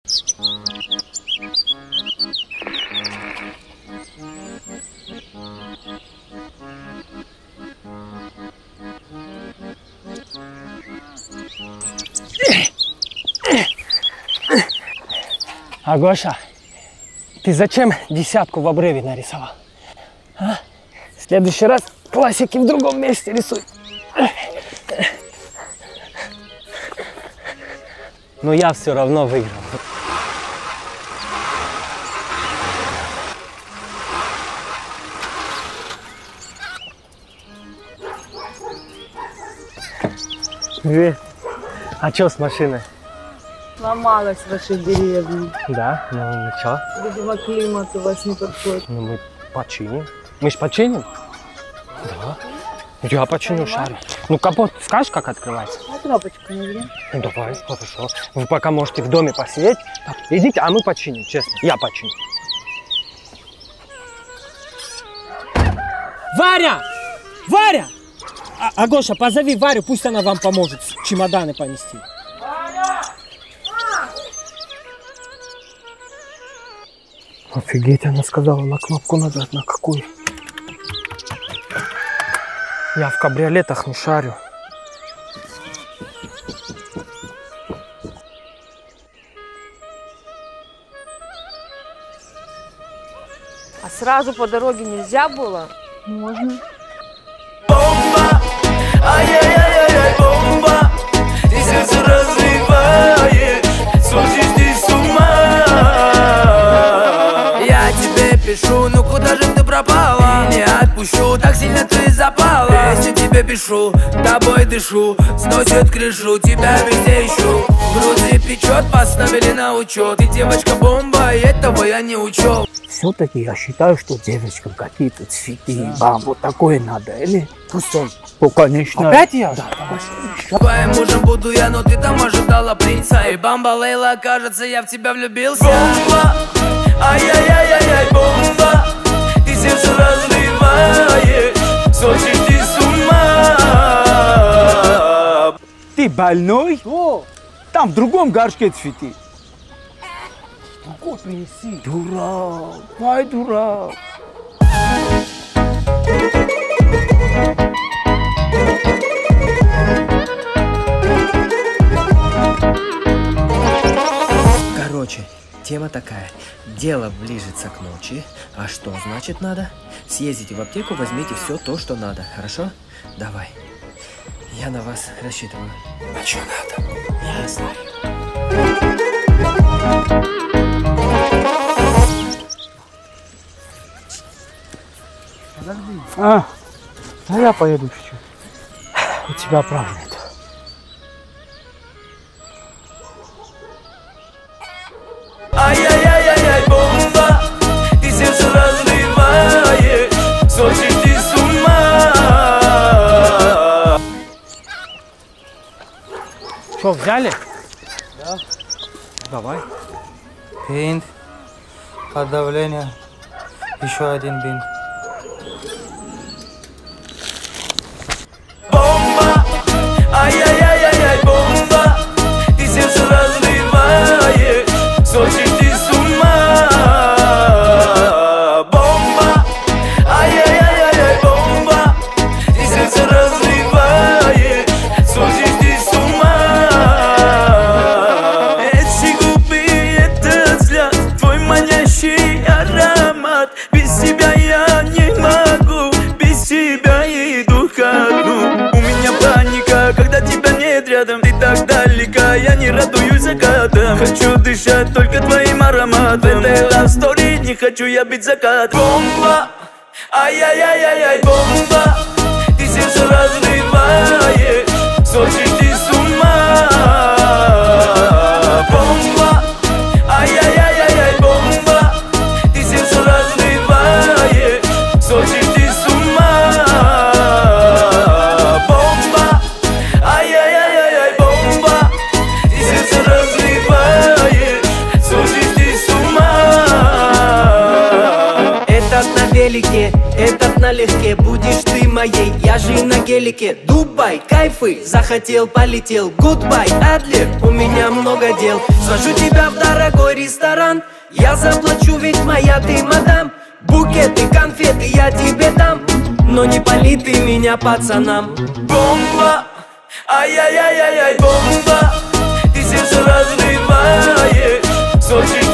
Агоша, ты зачем десятку в обрыве нарисовал? А? В следующий раз классики в другом месте рисуй. Но я все равно выиграл. Привет. А что с машиной? Сломалась в вашей деревне. Да, ну ничего. Видимо, климат у вас не подходит. Ну мы починим. Мы ж починим? Да. Я починю шарик. Ну капот, скажешь, как открывается? А тряпочку не. Ну давай, хорошо. Вы пока можете в доме посидеть. Идите, а мы починим, честно. Я починю. Варя! Варя! Агоша, позови Варю, пусть она вам поможет чемоданы понести. Офигеть, она сказала на кнопку нажать, на какую? Я в кабриолетах не шарю. А сразу по дороге нельзя было? Можно. Бомба! Ай-яй-яй-яй, бомба! Ты сердце разрываешь, сводишь ты с ума. Я тебе пишу, ну куда же ты пропала? Не отпущу, так сильно ты запала. Песню тебе пишу, тобой дышу, сносит крышу, тебя везде ищу. В груди печет, поставили на учет. Ты девочка-бомба, и этого я не учел. Все-таки я считаю, что девочкам какие-то цветы, вот такое надо, или? Пустой. Ну, конечно. Опять я? Да, Твоим мужем буду я, но ты там ожидала принца. И бамба Лейла, кажется, я в тебя влюбился. Бомба! Ай-яй-яй-яй, бомба! Ты сердце разрываешь, сводишь ты с ума. Ты больной? О! Там в другом горшке цветы. Какой принеси? Дурак, ай, дурак. Короче, тема такая. Дело ближется к ночи. А что значит надо? Съездите в аптеку, возьмите все то, что надо. Хорошо? Давай. Я на вас рассчитываю. А что надо? Я знаю. А я поеду чуть-чуть. У тебя прав нет. Ай-яй-яй-яй, бомба! Ты сердце разрываешь, сводишь ты с ума. Что, взяли? Да. Давай. Бинт. От давления. Еще один бинт. Бомба! Ай-яй-яй-яй, бомба! Ты сердце разрываешь, сводишь ты с ума. Бомба! Ай-яй-яй-яй, бомба! Ты сердце разрываешь, сводишь ты с ума. Эти губы, этот взгляд, твой манящий аромат. Без тебя я не могу, без тебя иду ко дну. У меня паника, когда тебя нет рядом. Ты так далека, я не радуюсь закатам. Хочу дышать только твоим ароматом. В этой love story не хочу я быть закат. Бомба! Ай-яй-яй-яй, бомба! Ты сердце разрываешь, сводишь ты с ума. Бомба! Ай-яй-яй-яй, бомба! Ты сердце разрываешь, сводишь ты с ума. Бомба! Ай-яй-яй-яй, бомба! Ты сердце разрываешь, сводишь ты с ума. Этот на велике, этот налегке. Будешь ты моей, я же на гелике. Дубай, кайфы, захотел, полетел. Гудбай, Адлер, у меня много дел. Свожу тебя в дорогой ресторан. Я заплачу, ведь моя ты мадам. Букеты, конфеты я тебе дам, но не пали ты меня пацанам. Бомба, ай-яй-яй-яй-яй, бомба. Ты сердце разрываешь, Сочи